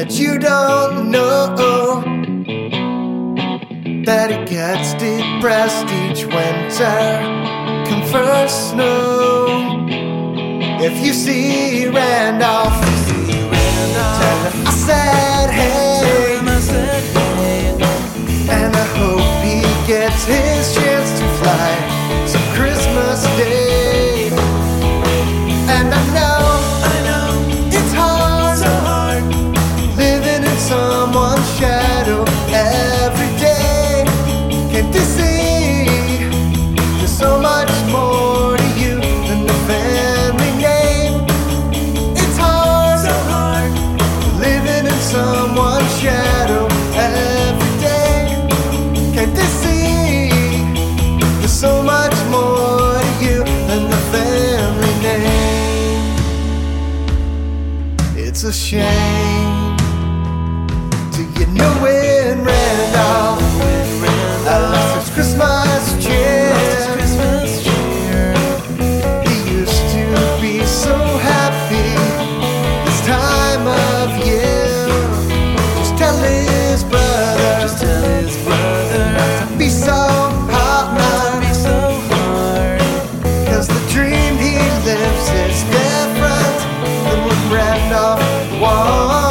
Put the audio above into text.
that you don't know, that he gets depressed each winter come first snow. If you see Randolph, tell him I said hey, and I hope he gets his chance to fly some Christmas Day. And I know it's hard, so hard, living in someone's shadow every day. Can't you see there's so much more to you than the family name? It's hard, so hard, living in someone's shadow every day. Can't you see there's so much more to you than the family name? It's a shame. Do you know when Randolph lost his Christmas cheer? He used to be so happy this time of year. Just tell his brother not to be so hard, 'cause the dream he lives is different than what Randolph wants.